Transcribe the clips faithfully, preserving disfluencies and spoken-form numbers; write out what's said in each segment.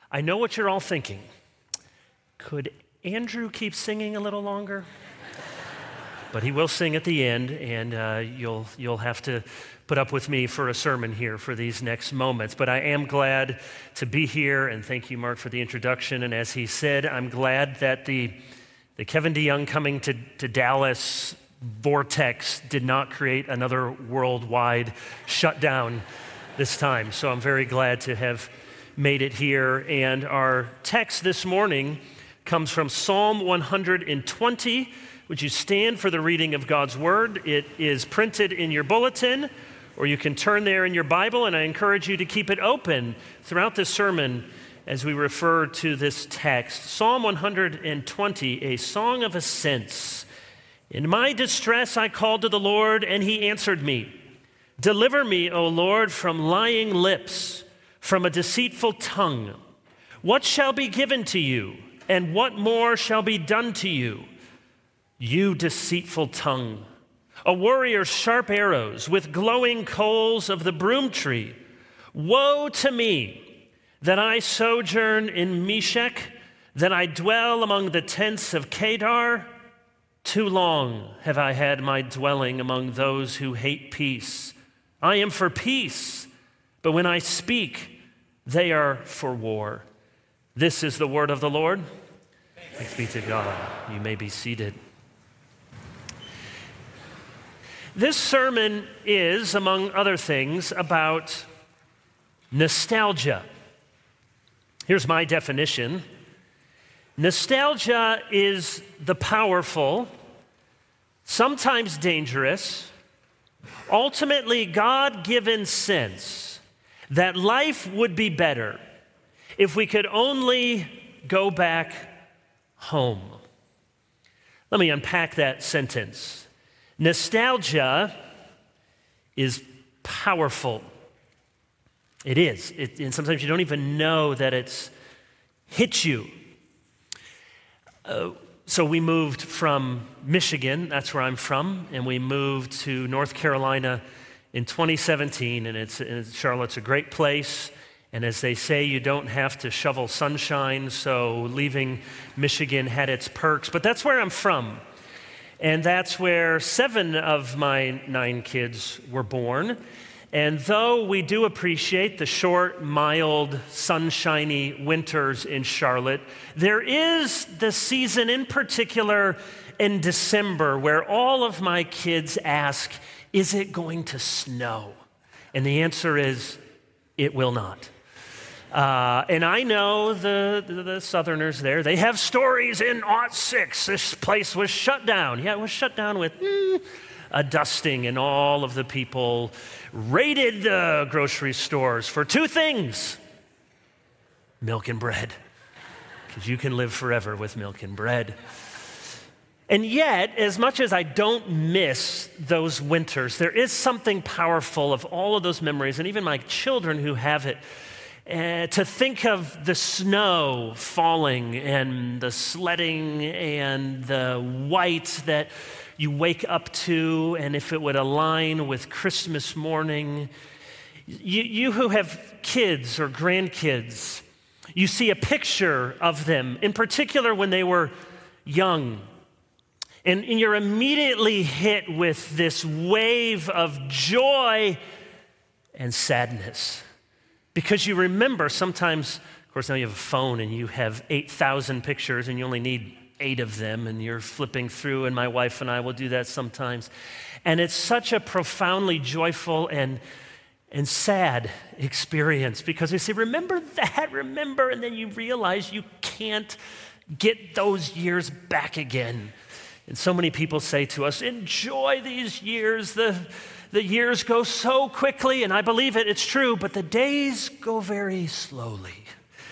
I know what you're all thinking. Could Andrew keep singing a little longer? But he will sing at the end, and uh, you'll you'll have to put up with me for a sermon here for these next moments. But I am glad to be here, and thank you, Mark, for the introduction. And as he said, I'm glad that the, the Kevin DeYoung coming to, to Dallas vortex did not create another worldwide shutdown this time. So I'm very glad to have made it here. And our text this morning comes from Psalm one hundred twenty. Would you stand for the reading of God's word? It is printed in your bulletin, or you can turn there in your Bible, and I encourage you to keep it open throughout this sermon as we refer to this text. Psalm one hundred twenty, a song of ascents. In my distress I called to the Lord, and he answered me. Deliver me, O Lord, from lying lips, from a deceitful tongue. What shall be given to you, and what more shall be done to you? You deceitful tongue, a warrior's sharp arrows with glowing coals of the broom tree. Woe to me that I sojourn in Meshech, that I dwell among the tents of Kedar. Too long have I had my dwelling among those who hate peace. I am for peace, but when I speak, they are for war. This is the word of the Lord. Thanks be to God. You may be seated. This sermon is, among other things, about nostalgia. Here's my definition. Nostalgia is the powerful, sometimes dangerous, ultimately God-given sense that life would be better if we could only go back home. Let me unpack that sentence. Nostalgia is powerful. It is. It, and sometimes you don't even know that it's hit you. Uh, so we moved from Michigan, that's where I'm from, and we moved to North Carolina in twenty seventeen, and it's, and Charlotte's a great place. And as they say, you don't have to shovel sunshine, so leaving Michigan had its perks. But that's where I'm from. And that's where seven of my nine kids were born. And though we do appreciate the short, mild, sunshiny winters in Charlotte, there is the season in particular in December where all of my kids ask, is it going to snow? And the answer is, it will not. Uh, and I know the, the, the Southerners there, they have stories in aught six. This place was shut down. Yeah, it was shut down with mm, a dusting, and all of the people raided the grocery stores for two things: milk and bread, because you can live forever with milk and bread. And yet, as much as I don't miss those winters, there is something powerful of all of those memories, and even my children who have it. Uh, to think of the snow falling and the sledding and the white that you wake up to, and if it would align with Christmas morning. You, you who have kids or grandkids, you see a picture of them, in particular when they were young. And, and you're immediately hit with this wave of joy and sadness. Because you remember sometimes, of course, now you have a phone and you have eight thousand pictures and you only need eight of them, and you're flipping through, and my wife and I will do that sometimes. And it's such a profoundly joyful and, and sad experience because you say, remember that, remember, and then you realize you can't get those years back again. And so many people say to us, enjoy these years, the The years go so quickly, and I believe it, it's true, but the days go very slowly.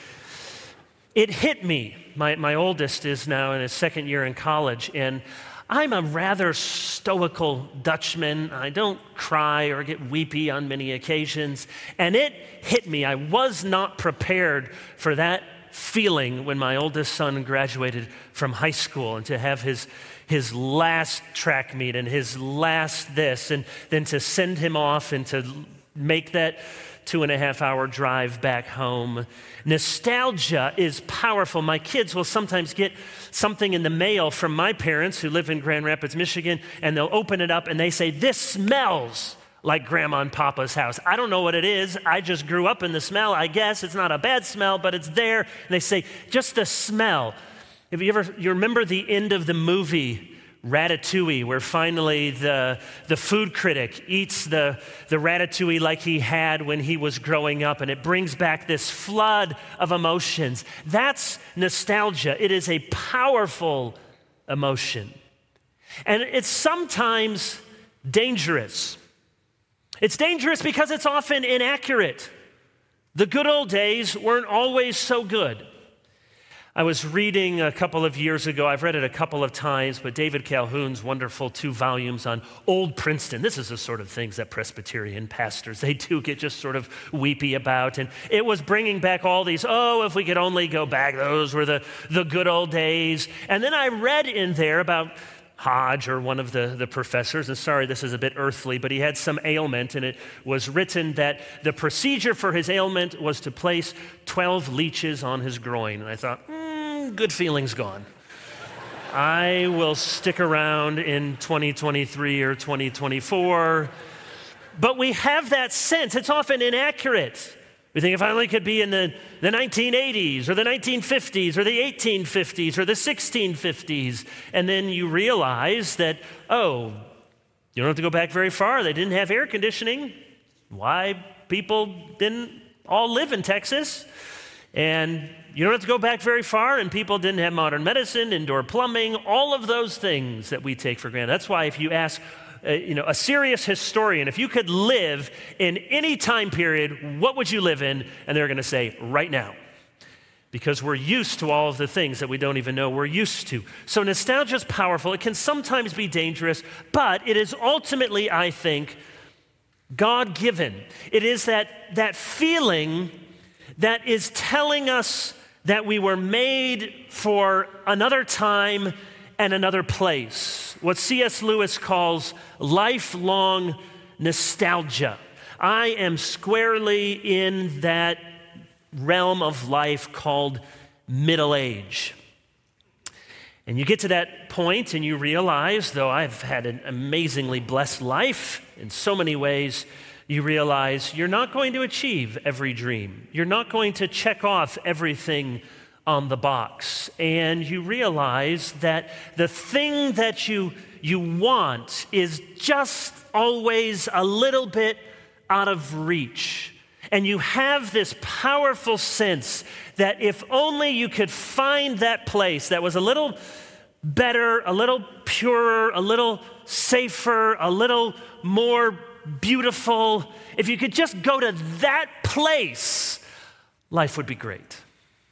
It hit me. My, my oldest is now in his second year in college, and I'm a rather stoical Dutchman. I don't cry or get weepy on many occasions, and it hit me. I was not prepared for that feeling when my oldest son graduated from high school, and to have his his last track meet and his last this, and then to send him off and to make that two and a half hour drive back home. Nostalgia is powerful. My kids will sometimes get something in the mail from my parents who live in Grand Rapids, Michigan, and they'll open it up and they say, "This smells like Grandma and Papa's house." I don't know what it is. I just grew up in the smell. I guess it's not a bad smell, but it's there. And they say, just the smell. Have you ever, you remember the end of the movie Ratatouille, where finally the, the food critic eats the, the ratatouille like he had when he was growing up, and it brings back this flood of emotions. That's nostalgia. It is a powerful emotion. And it's sometimes dangerous. It's dangerous because it's often inaccurate. The good old days weren't always so good. I was reading a couple of years ago, I've read it a couple of times, but David Calhoun's wonderful two volumes on Old Princeton. This is the sort of things that Presbyterian pastors, they do get just sort of weepy about. And it was bringing back all these, oh, if we could only go back, those were the, the good old days. And then I read in there about Hodge, or one of the, the professors, and sorry, this is a bit earthly, but he had some ailment, and it was written that the procedure for his ailment was to place twelve leeches on his groin. And I thought, hmm, good feelings gone. I will stick around in twenty twenty-three or twenty twenty-four. But we have that sense. It's often inaccurate. We think if I only could be in the, the nineteen eighties or the nineteen fifties or the eighteen fifties or the sixteen fifties. And then you realize that, oh, you don't have to go back very far. They didn't have air conditioning. Why people didn't all live in Texas. And you don't have to go back very far, and people didn't have modern medicine, indoor plumbing, all of those things that we take for granted. That's why if you ask Uh, you know, a serious historian, if you could live in any time period, what would you live in? And they're going to say, right now. Because we're used to all of the things that we don't even know we're used to. So nostalgia is powerful. It can sometimes be dangerous, but it is ultimately, I think, God-given. It is that, that feeling that is telling us that we were made for another time and another place. What C S Lewis calls lifelong nostalgia. I am squarely in that realm of life called middle age. And you get to that point and you realize, though I've had an amazingly blessed life in so many ways, you realize you're not going to achieve every dream. You're not going to check off everything on the box. And you realize that the thing that you, you want is just always a little bit out of reach. And you have this powerful sense that if only you could find that place that was a little better, a little purer, a little safer, a little more beautiful, if you could just go to that place, life would be great.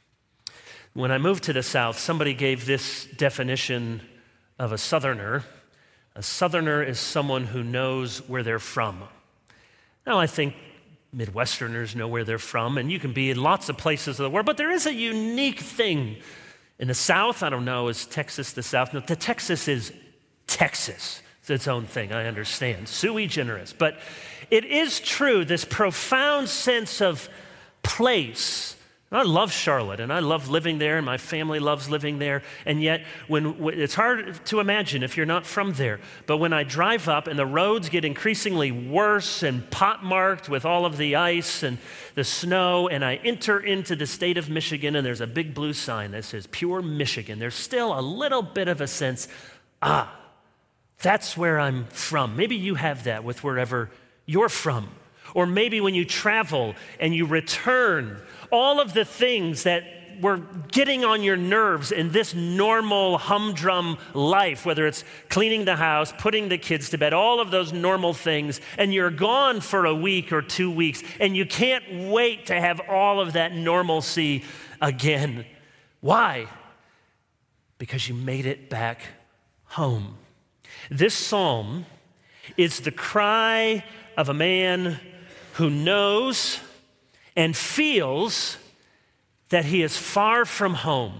When I moved to the South, somebody gave this definition of a Southerner. A Southerner is someone who knows where they're from. Now, I think Midwesterners know where they're from, and you can be in lots of places of the world, but there is a unique thing. In the South, I don't know, is Texas the South? No, the Texas is Texas. It's its own thing, I understand. Sui generis. But it is true, this profound sense of place. I love Charlotte, and I love living there, and my family loves living there, and yet when, when it's hard to imagine if you're not from there, but when I drive up and the roads get increasingly worse and pot-marked with all of the ice and the snow, and I enter into the state of Michigan, and there's a big blue sign that says Pure Michigan, there's still a little bit of a sense, ah, that's where I'm from. Maybe you have that with wherever you're from. Or maybe when you travel and you return, all of the things that were getting on your nerves in this normal humdrum life, whether it's cleaning the house, putting the kids to bed, all of those normal things, and you're gone for a week or two weeks, and you can't wait to have all of that normalcy again. Why? Because you made it back home. This psalm is the cry of a man who knows and feels that he is far from home,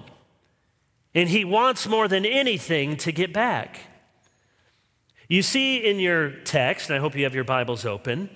and he wants more than anything to get back. You see in your text, and I hope you have your Bibles open,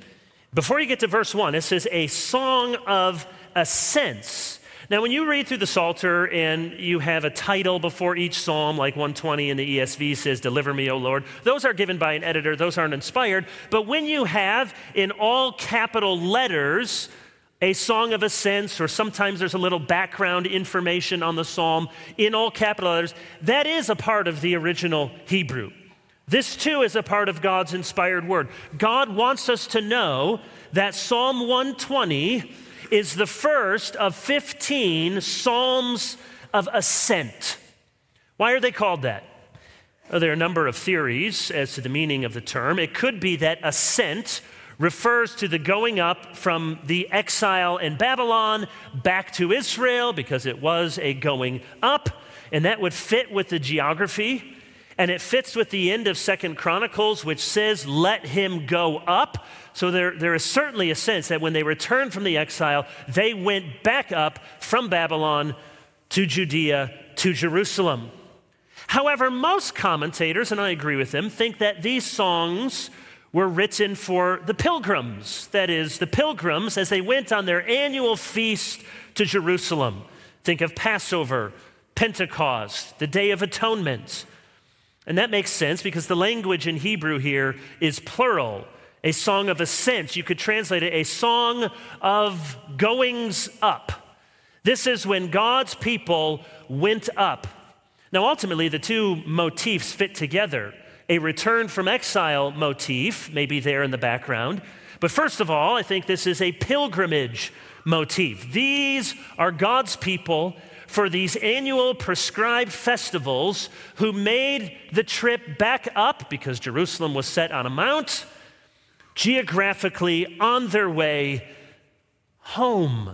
Before you get to verse one, it says a song of ascents. Now, when you read through the Psalter and you have a title before each psalm, like one twenty in the E S V says, "Deliver me, O Lord," those are given by an editor. Those aren't inspired. But when you have in all capital letters a song of ascents, or sometimes there's a little background information on the psalm in all capital letters, that is a part of the original Hebrew. This too is a part of God's inspired word. God wants us to know that Psalm one twenty is the first of fifteen Psalms of Ascent. Why are they called that? Well, there are a number of theories as to the meaning of the term. It could be that ascent refers to the going up from the exile in Babylon back to Israel, because it was a going up, and that would fit with the geography. And it fits with the end of Second Chronicles, which says, "Let him go up." So there, there is certainly a sense that when they returned from the exile, they went back up from Babylon to Judea, to Jerusalem. However, most commentators, and I agree with them, think that these songs were written for the pilgrims. That is, the pilgrims as they went on their annual feast to Jerusalem. Think of Passover, Pentecost, the Day of Atonement. And that makes sense because the language in Hebrew here is plural. A song of ascent. You could translate it a song of goings up. This is when God's people went up. Now, ultimately, the two motifs fit together. A return from exile motif may be there in the background. But first of all, I think this is a pilgrimage motif. These are God's people for these annual prescribed festivals who made the trip back up, because Jerusalem was set on a mount, geographically on their way home.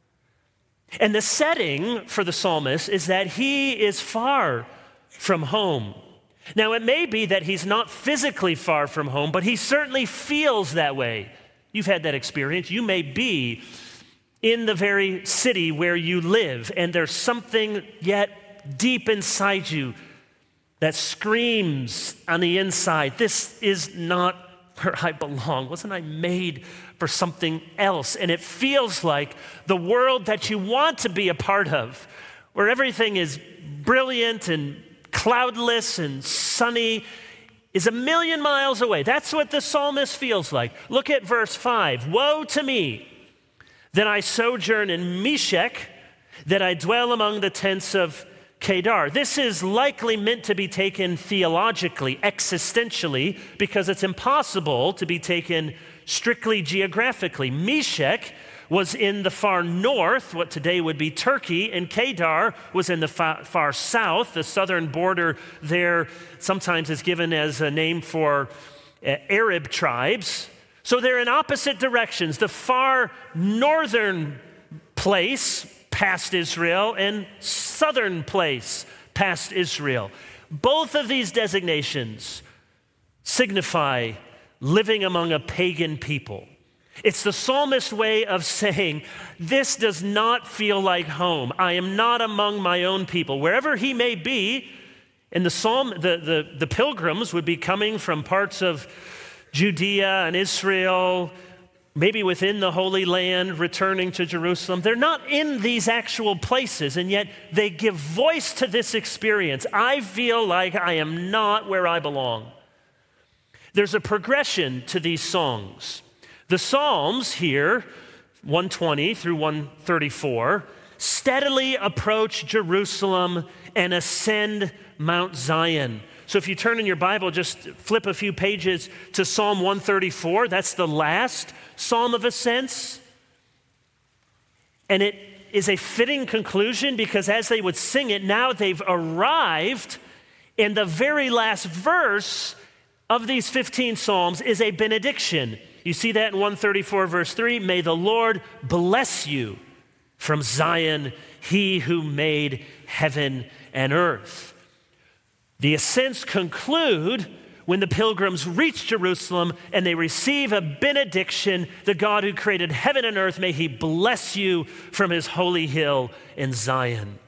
And the setting for the psalmist is that he is far from home. Now, it may be that he's not physically far from home, but he certainly feels that way. You've had that experience. You may be in the very city where you live, and there's something yet deep inside you that screams on the inside, "This is not where I belong. Wasn't I made for something else?" And it feels like the world that you want to be a part of, where everything is brilliant and cloudless and sunny, is a million miles away. That's what the psalmist feels like. Look at verse five. "Woe to me, that I sojourn in Meshech, that I dwell among the tents of Kedar." This is likely meant to be taken theologically, existentially, because it's impossible to be taken strictly geographically. Meshech was in the far north, what today would be Turkey, and Kedar was in the far, far south. The southern border there sometimes is given as a name for uh, Arab tribes. So they're in opposite directions. The far northern place past Israel and southern place past Israel. Both of these designations signify living among a pagan people. It's the psalmist's way of saying, this does not feel like home. I am not among my own people. Wherever he may be, and the psalm, the, the, the pilgrims would be coming from parts of Judea and Israel, maybe within the Holy Land, returning to Jerusalem. They're not in these actual places, and yet they give voice to this experience. I feel like I am not where I belong. There's a progression to these songs. The Psalms here, one twenty through one thirty-four, steadily approach Jerusalem and ascend Mount Zion. So if you turn in your Bible, just flip a few pages to Psalm one thirty-four. That's the last Psalm of Ascents. And it is a fitting conclusion because as they would sing it, now they've arrived, and the very last verse of these fifteen Psalms is a benediction. You see that in one thirty-four verse three, "May the Lord bless you from Zion, he who made heaven and earth." The ascents conclude when the pilgrims reach Jerusalem and they receive a benediction. The God who created heaven and earth, may he bless you from his holy hill in Zion.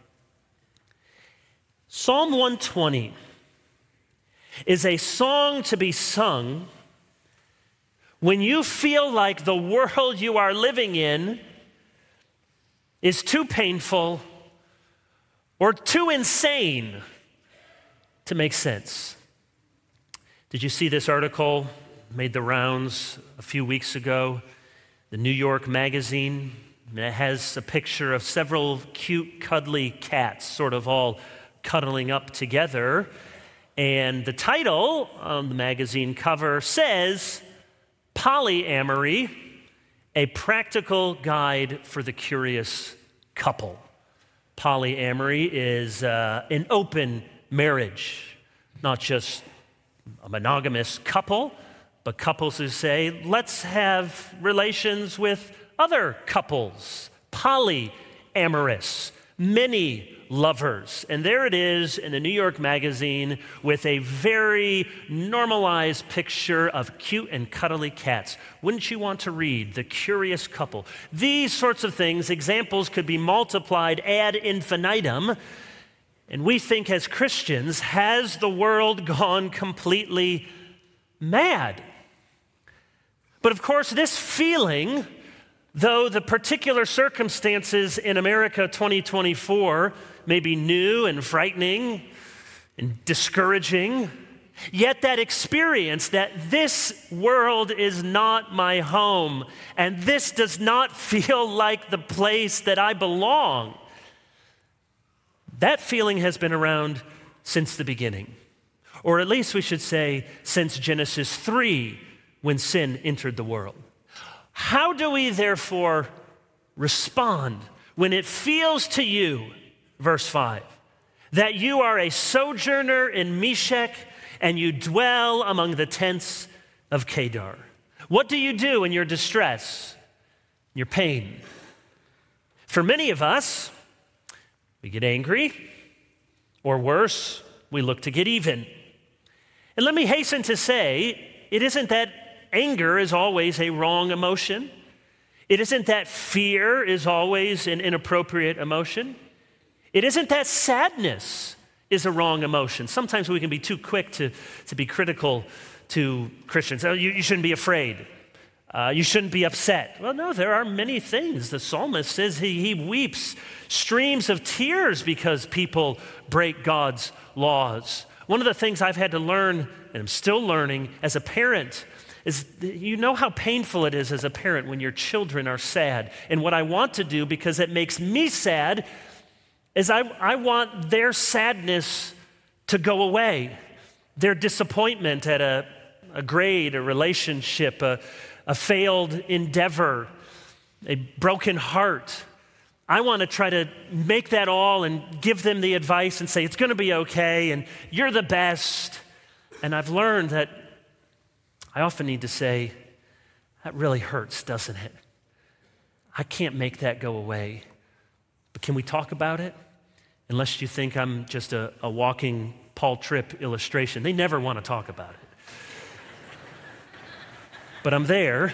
Psalm one twenty is a song to be sung When you feel like the world you are living in is too painful or too insane to make sense. Did you see this article? Made the rounds a few weeks ago. The New York Magazine. It has a picture of several cute, cuddly cats, sort of all cuddling up together. And the title on the magazine cover says, Polyamory, a practical guide for the curious couple. Polyamory is uh, an open marriage, not just a monogamous couple, but couples who say, let's have relations with other couples, polyamorous, many lovers. And there it is in the New York Magazine with a very normalized picture of cute and cuddly cats. Wouldn't you want to read The Curious Couple? These sorts of things, examples could be multiplied ad infinitum. And we think as Christians, has the world gone completely mad? But of course, this feeling, though the particular circumstances in America twenty twenty-four may be new and frightening and discouraging, yet that experience that this world is not my home and this does not feel like the place that I belong, that feeling has been around since the beginning. Or at least we should say since Genesis three, when sin entered the world. How do we therefore respond when it feels to you, verse five, that you are a sojourner in Meshech and you dwell among the tents of Kedar? What do you do in your distress, your pain? For many of us, we get angry, or worse, we look to get even. And let me hasten to say, it isn't that anger is always a wrong emotion. It isn't that fear is always an inappropriate emotion. It isn't that sadness is a wrong emotion. Sometimes we can be too quick to, to be critical to Christians. Oh, you, you shouldn't be afraid. Uh, you shouldn't be upset. Well, no, there are many things. The psalmist says he, he weeps streams of tears because people break God's laws. One of the things I've had to learn, and I'm still learning as a parent, is you know how painful it is as a parent when your children are sad. And what I want to do, because it makes me sad, is I, I want their sadness to go away. Their disappointment at a, a grade, a relationship, a, a failed endeavor, a broken heart. I want to try to make that all and give them the advice and say, it's going to be okay, and you're the best. And I've learned that I often need to say, that really hurts, doesn't it? I can't make that go away. But can we talk about it? Unless you think I'm just a, a walking Paul Tripp illustration. They never want to talk about it. But I'm there.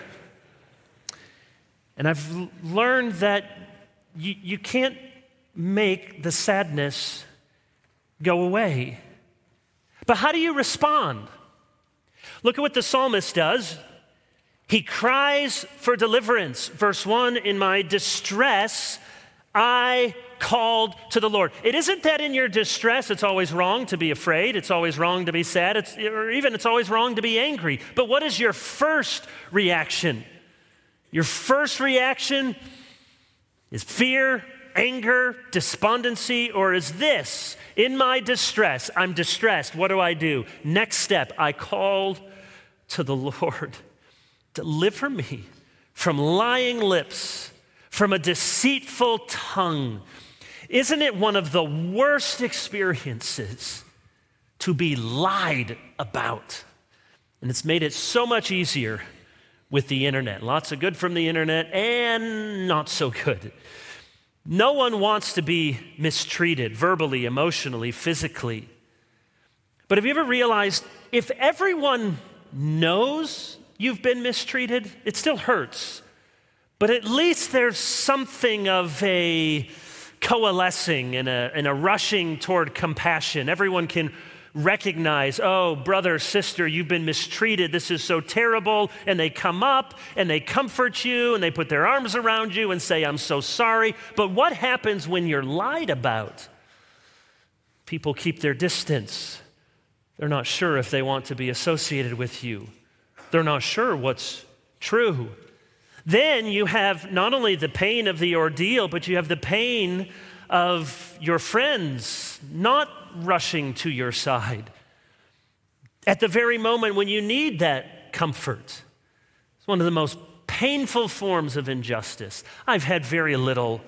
And I've l- learned that you, you can't make the sadness go away. But how do you respond? Look at what the psalmist does. He cries for deliverance. Verse one, in my distress, I called to the Lord. It isn't that in your distress, it's always wrong to be afraid. It's always wrong to be sad. It's, or even it's always wrong to be angry. But what is your first reaction? Your first reaction is fear, anger, despondency, or is this, in my distress, I'm distressed, what do I do? Next step, I called to the Lord. Deliver me from lying lips, from a deceitful tongue. Isn't it one of the worst experiences to be lied about? And it's made it so much easier with the internet. Lots of good from the internet and not so good. No one wants to be mistreated verbally, emotionally, physically. But have you ever realized if everyone knows you've been mistreated, it still hurts. But at least there's something of a coalescing and a, and a rushing toward compassion. Everyone can recognize, oh, brother, sister, you've been mistreated. This is so terrible. And they come up and they comfort you and they put their arms around you and say, I'm so sorry. But what happens when you're lied about? People keep their distance. They're not sure if they want to be associated with you. They're not sure what's true. Then you have not only the pain of the ordeal, but you have the pain of your friends not rushing to your side at the very moment when you need that comfort. It's one of the most painful forms of injustice. I've had very little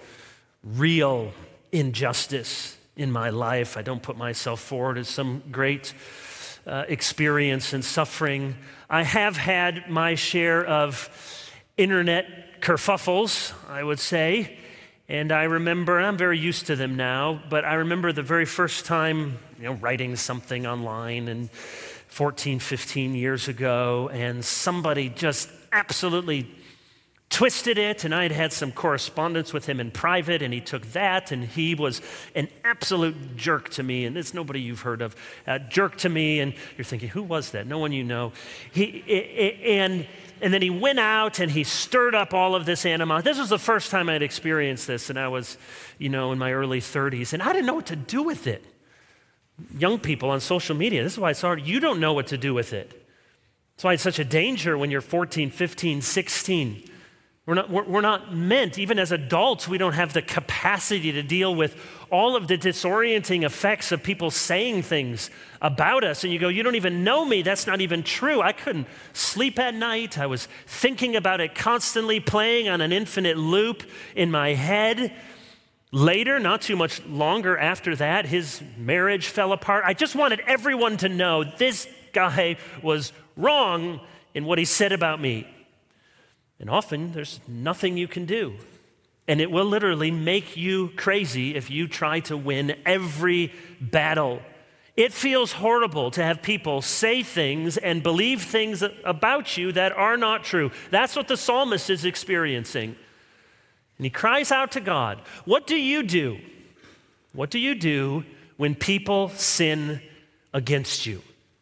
real injustice in my life. I don't put myself forward as some great uh, experience and suffering. I have had my share of internet kerfuffles, I would say. And I remember, I'm very used to them now, but I remember the very first time, you know, writing something online and fourteen, fifteen years ago, and somebody just absolutely twisted it, and I had had some correspondence with him in private, and he took that, and he was an absolute jerk to me, and it's nobody you've heard of, uh, jerk to me, and you're thinking, who was that? No one you know. He and and then he went out and he stirred up all of this animosity. This was the first time I'd experienced this, and I was, you know, in my early thirties, and I didn't know what to do with it. Young people on social media, this is why it's hard. You don't know what to do with it. That's why it's such a danger when you're fourteen, fifteen, sixteen. We're not, we're, we're not meant, even as adults, we don't have the capacity to deal with all of the disorienting effects of people saying things about us. And you go, you don't even know me. That's not even true. I couldn't sleep at night. I was thinking about it constantly, playing on an infinite loop in my head. Later, not too much longer after that, his marriage fell apart. I just wanted everyone to know this guy was wrong in what he said about me. And often there's nothing you can do. And it will literally make you crazy if you try to win every battle. It feels horrible to have people say things and believe things about you that are not true. That's what the psalmist is experiencing. And he cries out to God, what do you do? What do you do when people sin against you?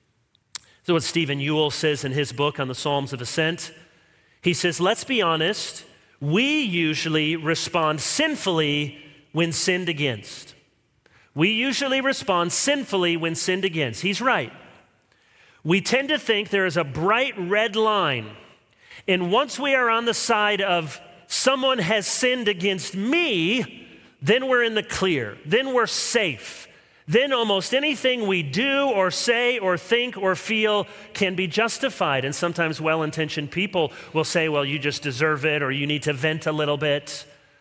So what Stephen Ewell says in his book on the Psalms of Ascent, he says, let's be honest, we usually respond sinfully when sinned against. We usually respond sinfully when sinned against. He's right. We tend to think there is a bright red line, and once we are on the side of someone has sinned against me, then we're in the clear, then we're safe. Then almost anything we do or say or think or feel can be justified. And sometimes well-intentioned people will say, well, you just deserve it, or you need to vent a little bit.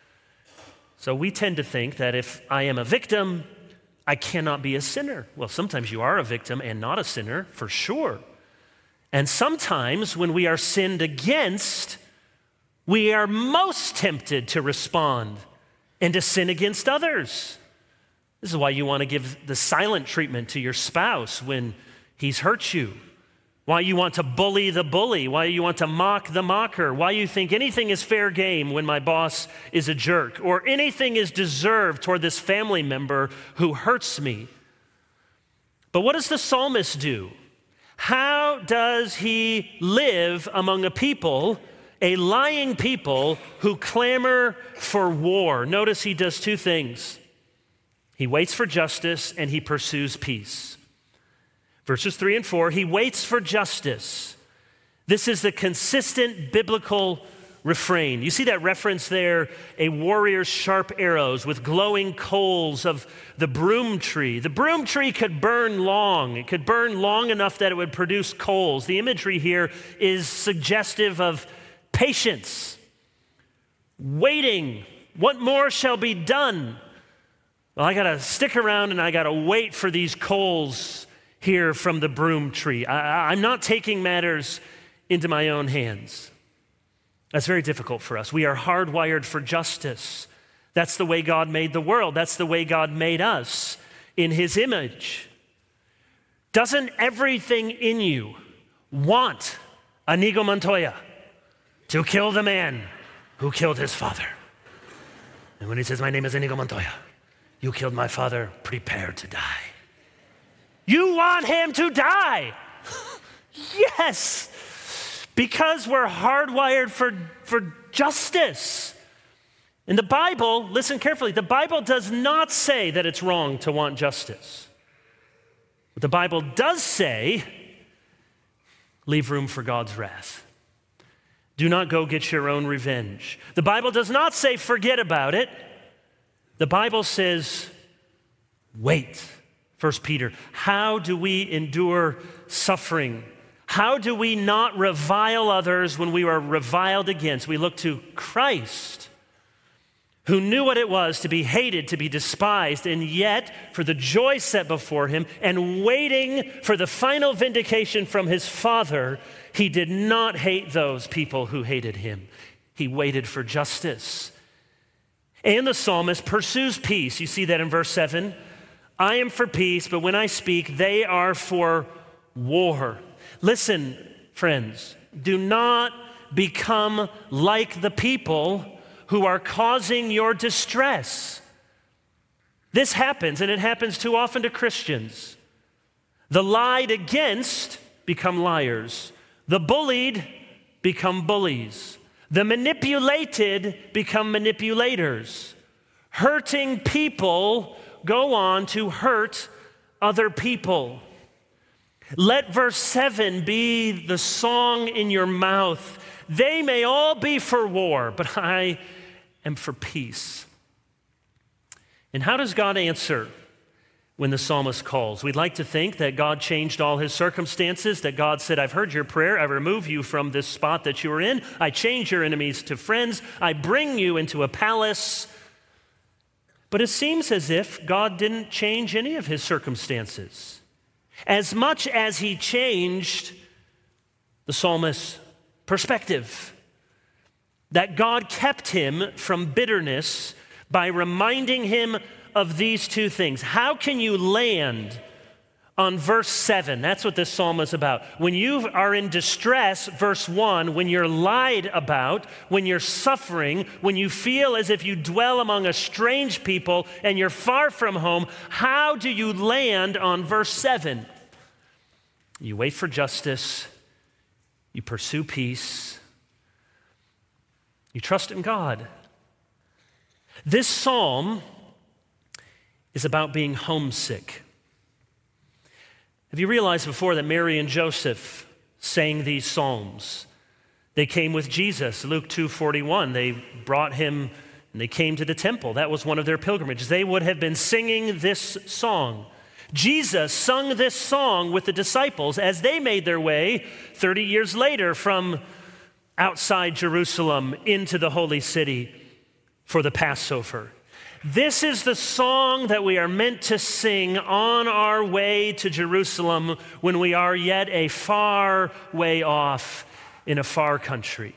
So we tend to think that if I am a victim, I cannot be a sinner. Well, sometimes you are a victim and not a sinner, for sure. And sometimes when we are sinned against, we are most tempted to respond and to sin against others. This is why you want to give the silent treatment to your spouse when he's hurt you. Why you want to bully the bully. Why you want to mock the mocker. Why you think anything is fair game when my boss is a jerk. Or anything is deserved toward this family member who hurts me. But what does the psalmist do? How does he live among a people, a lying people who clamor for war? Notice he does two things. He waits for justice and he pursues peace. Verses three and four, he waits for justice. This is the consistent biblical refrain. You see that reference there, a warrior's sharp arrows with glowing coals of the broom tree. The broom tree could burn long. It could burn long enough that it would produce coals. The imagery here is suggestive of patience, waiting. What more shall be done? Well, I got to stick around and I got to wait for these coals here from the broom tree. I, I'm not taking matters into my own hands. That's very difficult for us. We are hardwired for justice. That's the way God made the world. That's the way God made us in his image. Doesn't everything in you want Inigo Montoya to kill the man who killed his father? And when he says, my name is Inigo Montoya, you killed my father, prepare to die. You want him to die. Yes, because we're hardwired for, for justice. In the Bible, listen carefully, the Bible does not say that it's wrong to want justice. What the Bible does say, leave room for God's wrath. Do not go get your own revenge. The Bible does not say forget about it. The Bible says wait. First Peter, how do we endure suffering? How do we not revile others when we are reviled against? We look to Christ, who knew what it was to be hated, to be despised, and yet for the joy set before him and waiting for the final vindication from his Father, he did not hate those people who hated him. He waited for justice. And the psalmist pursues peace. You see that in verse seven. I am for peace, but when I speak, they are for war. Listen, friends, do not become like the people who are causing your distress. This happens, and it happens too often to Christians. The lied against become liars. The bullied become bullies. The manipulated become manipulators. Hurting people go on to hurt other people. Let verse seven be the song in your mouth. They may all be for war, but I am for peace. And how does God answer when the psalmist calls? We'd like to think that God changed all his circumstances, that God said, I've heard your prayer, I remove you from this spot that you are in, I change your enemies to friends, I bring you into a palace. But it seems as if God didn't change any of his circumstances, as much as he changed the psalmist's perspective, that God kept him from bitterness by reminding him of these two things. How can you land on verse seven? That's what this psalm is about. When you are in distress, verse one, when you're lied about, when you're suffering, when you feel as if you dwell among a strange people and you're far from home, how do you land on verse seven? You wait for justice, you pursue peace, you trust in God. This psalm is about being homesick. Have you realized before that Mary and Joseph sang these psalms? They came with Jesus, Luke two forty-one. They brought him and they came to the temple. That was one of their pilgrimages. They would have been singing this song. Jesus sung this song with the disciples as they made their way thirty years later from outside Jerusalem into the holy city for the Passover. This is the song that we are meant to sing on our way to Jerusalem when we are yet a far way off in a far country.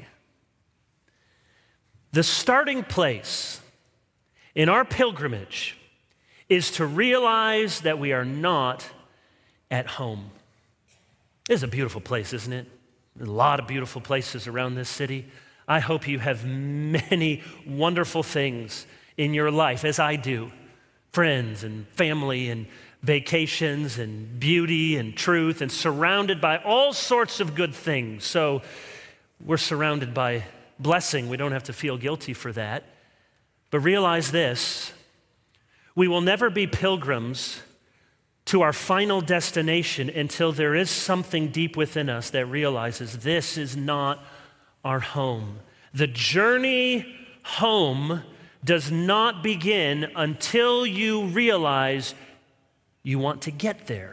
The starting place in our pilgrimage is to realize that we are not at home. It's a beautiful place, isn't it? A lot of beautiful places around this city. I hope you have many wonderful things in your life, as I do. Friends and family and vacations and beauty and truth and surrounded by all sorts of good things. So we're surrounded by blessing. We don't have to feel guilty for that. But realize this, we will never be pilgrims to our final destination until there is something deep within us that realizes this is not our home. The journey home does not begin until you realize you want to get there.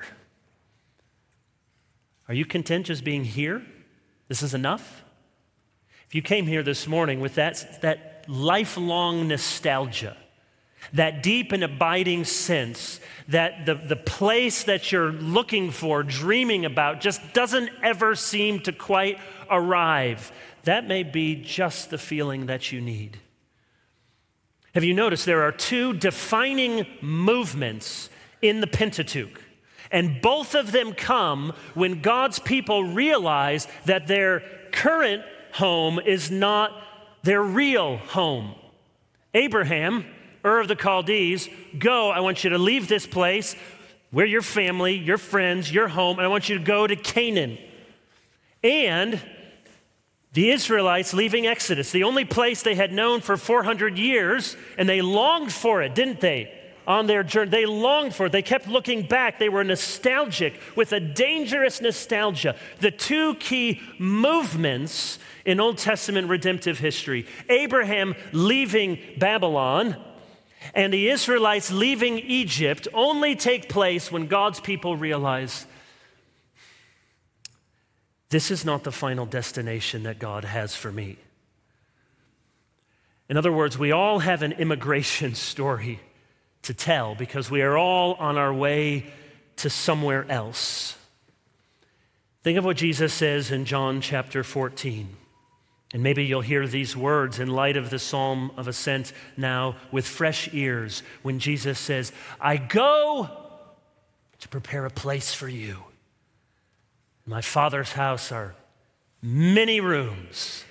Are you content just being here? This is enough? If you came here this morning with that, that lifelong nostalgia, that deep and abiding sense that the, the place that you're looking for, dreaming about, just doesn't ever seem to quite arrive, that may be just the feeling that you need. Have you noticed there are two defining movements in the Pentateuch? And both of them come when God's people realize that their current home is not their real home. Abraham, Ur of the Chaldees, go, I want you to leave this place. We're your family, your friends, your home, and I want you to go to Canaan. And the Israelites leaving Exodus, the only place they had known for four hundred years, and they longed for it, didn't they? On their journey, they longed for it. They kept looking back. They were nostalgic with a dangerous nostalgia. The two key movements in Old Testament redemptive history, Abraham leaving Babylon and the Israelites leaving Egypt, only take place when God's people realize this is not the final destination that God has for me. In other words, we all have an immigration story to tell because we are all on our way to somewhere else. Think of what Jesus says in John chapter fourteen. And maybe you'll hear these words in light of the Psalm of Ascent now with fresh ears when Jesus says, I go to prepare a place for you. In my Father's house are many rooms.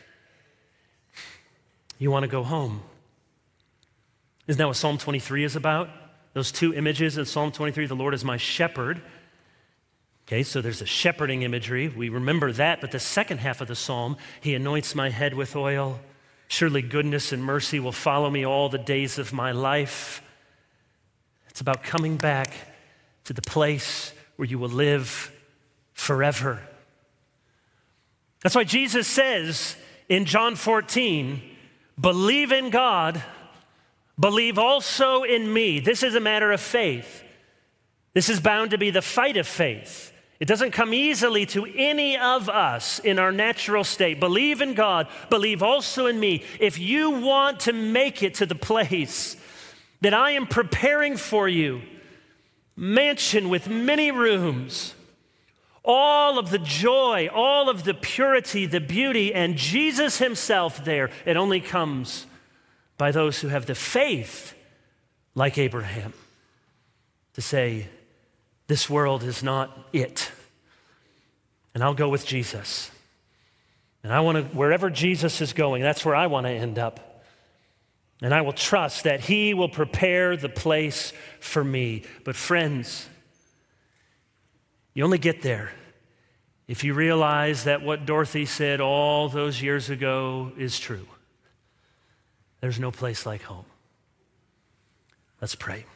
You want to go home? Isn't that what Psalm twenty-three is about? Those two images in Psalm twenty-three, the Lord is my shepherd. Okay, so there's a shepherding imagery. We remember that, but the second half of the psalm, he anoints my head with oil. Surely goodness and mercy will follow me all the days of my life. It's about coming back to the place where you will live forever. That's why Jesus says in John fourteen, believe in God, believe also in me. This is a matter of faith. This is bound to be the fight of faith. It doesn't come easily to any of us in our natural state. Believe in God, believe also in me. If you want to make it to the place that I am preparing for you, mansion with many rooms, all of the joy, all of the purity, the beauty, and Jesus himself there, it only comes by those who have the faith, like Abraham, to say, this world is not it. And I'll go with Jesus. And I want to, wherever Jesus is going, that's where I want to end up. And I will trust that he will prepare the place for me. But friends, you only get there if you realize that what Dorothy said all those years ago is true. There's no place like home. Let's pray.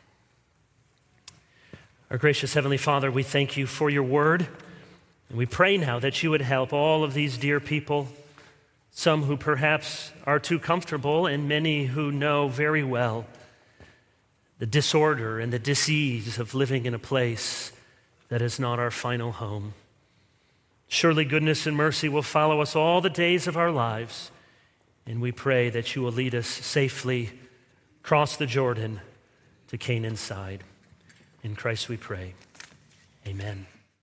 Our gracious Heavenly Father, we thank you for your word. And we pray now that you would help all of these dear people, some who perhaps are too comfortable and many who know very well the disorder and the disease of living in a place that is not our final home. Surely goodness and mercy will follow us all the days of our lives. And we pray that you will lead us safely across the Jordan to Canaan's side. In Christ we pray. Amen.